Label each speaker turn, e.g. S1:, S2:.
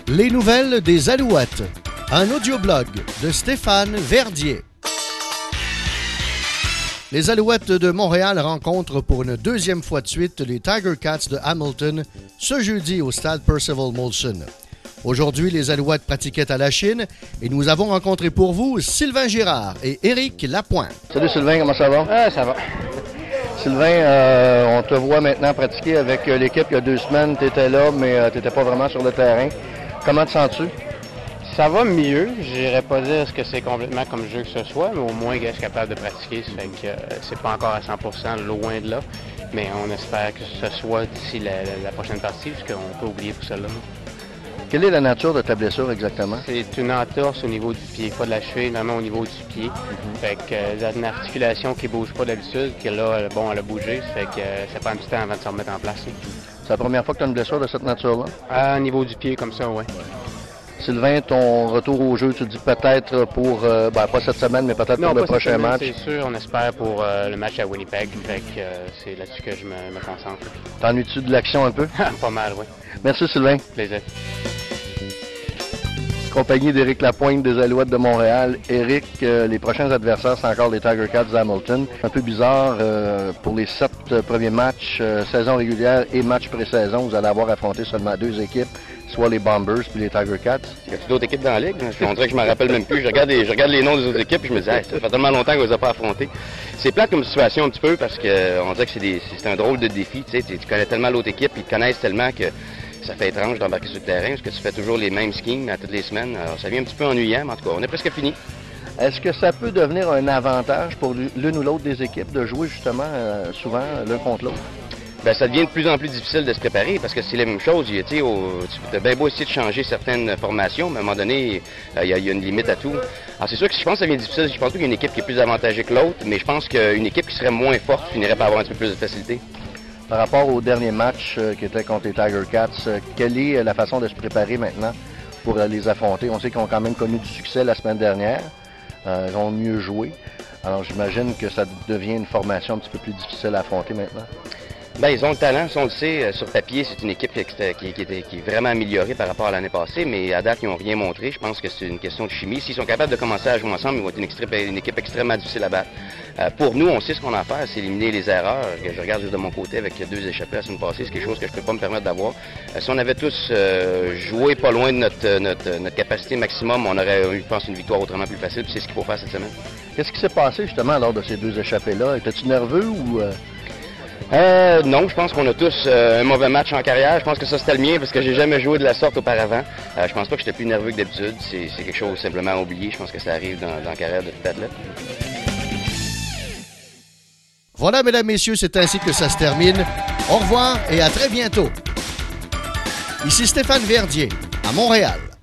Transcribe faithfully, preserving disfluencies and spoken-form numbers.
S1: Les nouvelles des Alouettes. Un audioblog de Stéphane Verdier. Les Alouettes de Montréal rencontrent pour une deuxième fois de suite les Tiger Cats de Hamilton ce jeudi au stade Percival Molson. Aujourd'hui, les Alouettes pratiquaient à la Chine et nous avons rencontré pour vous Sylvain Girard et Éric Lapointe.
S2: Salut Sylvain, comment ça va?
S3: Ah, ça va.
S2: Sylvain, euh, on te voit maintenant pratiquer avec l'équipe il y a deux semaines. Tu étais là, mais euh, tu n'étais pas vraiment sur le terrain. Comment te sens-tu?
S3: Ça va mieux. Je n'irais pas dire que c'est complètement comme jeu que ce soit, mais au moins je suis capable de pratiquer. Ça fait que euh, c'est pas encore à cent pour cent, loin de là. Mais on espère que ce soit d'ici la, la, la prochaine partie, puisqu'on peut oublier tout cela.
S2: Quelle est la nature de ta blessure exactement?
S3: C'est une entorse au niveau du pied, pas de la cheville, vraiment au niveau du pied. Mm-hmm. Fait que euh, une articulation qui bouge pas d'habitude, que là, bon, elle a bougé. Ça fait que euh, ça prend un petit temps avant de se remettre en place.
S2: C'est la première fois que tu as une blessure de cette nature-là?
S3: À niveau du pied, comme ça, oui.
S2: Sylvain, ton retour au jeu, tu dis peut-être pour, euh, ben, pas cette semaine, mais peut-être
S3: non,
S2: pour le
S3: pas
S2: prochain
S3: cette semaine,
S2: match.
S3: C'est sûr, on espère pour euh, le match à Winnipeg. Fait que euh, c'est là-dessus que je me, me concentre.
S2: T'ennuies-tu de l'action un peu?
S3: Pas mal, oui.
S2: Merci Sylvain.
S3: Plaisir.
S2: Compagnie d'Éric Lapointe des Alouettes de Montréal. Éric, euh, les prochains adversaires, c'est encore les Tiger Cats d'Hamilton. Un peu bizarre euh, pour les sept euh, premiers matchs, euh, saison régulière et match pré-saison. Vous allez avoir affronté seulement deux équipes, soit les Bombers puis les Tiger Cats.
S4: Y a-t-il d'autres équipes dans la ligue? On dirait que je me rappelle même plus. Je regarde les, je regarde les noms des autres équipes et je me dis, hey, ça fait tellement longtemps qu'on les a pas affrontés. C'est plate comme situation un petit peu parce que on dirait que c'est, des, c'est un drôle de défi. Tu sais, tu connais tellement l'autre équipe, ils te connaissent tellement que ça fait étrange d'embarquer sur le terrain parce que tu fais toujours les mêmes schemes à toutes les semaines. Alors, ça devient un petit peu ennuyant, mais en tout cas, on est presque fini.
S2: Est-ce que ça peut devenir un avantage pour l'une ou l'autre des équipes de jouer justement euh, souvent l'un contre l'autre?
S4: Ben, ça devient de plus en plus difficile de se préparer parce que c'est la même chose. Tu sais, tu as bien beau essayer de changer certaines formations, mais à un moment donné, il y, y a une limite à tout. Alors, c'est sûr que je pense que ça devient difficile. Je pense pas qu'il y a une équipe qui est plus avantagée que l'autre, mais je pense qu'une équipe qui serait moins forte finirait par avoir un petit peu plus de facilité.
S2: Par rapport au dernier match euh, qui était contre les Tiger Cats, euh, quelle est euh, la façon de se préparer maintenant pour euh, les affronter? On sait qu'ils ont quand même connu du succès la semaine dernière. Euh, ils ont mieux joué. Alors j'imagine que ça devient une formation un petit peu plus difficile à affronter maintenant.
S4: Ben, ils ont le talent, ça on le sait. Sur papier, c'est une équipe qui, qui, qui, est, qui est vraiment améliorée par rapport à l'année passée, mais à date, ils n'ont rien montré. Je pense que c'est une question de chimie. S'ils sont capables de commencer à jouer ensemble, ils vont être une, extré- une équipe extrêmement difficile à battre. Euh, pour nous, on sait ce qu'on a à faire, c'est éliminer les erreurs. Je regarde juste de mon côté avec deux échappées la semaine passée, c'est quelque chose que je ne peux pas me permettre d'avoir. Euh, si on avait tous euh, joué pas loin de notre, notre, notre capacité maximum, on aurait eu, je pense, une victoire autrement plus facile, puis c'est ce qu'il faut faire cette semaine.
S2: Qu'est-ce qui s'est passé justement lors de ces deux échappées-là? Étais-tu nerveux ou... Euh...
S4: Euh, non, je pense qu'on a tous euh, un mauvais match en carrière. Je pense que ça, c'était le mien parce que j'ai jamais joué de la sorte auparavant. Euh, je pense pas que j'étais plus nerveux que d'habitude. C'est, c'est quelque chose simplement à oublier. Je pense que ça arrive dans, dans la carrière de tout athlète.
S1: Voilà, mesdames, messieurs, c'est ainsi que ça se termine. Au revoir et à très bientôt. Ici Stéphane Verdier, à Montréal.